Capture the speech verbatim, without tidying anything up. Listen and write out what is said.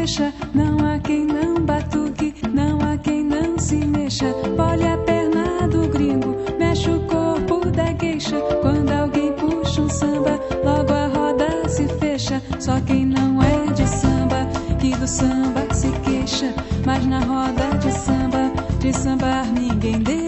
coxa, não há quem não batuque, não há quem não se mexa. Pole a perna do gringo, mexe o corpo da queixa. Quando alguém puxa um samba, logo a roda se fecha. Só quem não é de samba, que do samba se queixa. Mas na roda de samba, de sambar ninguém deixa.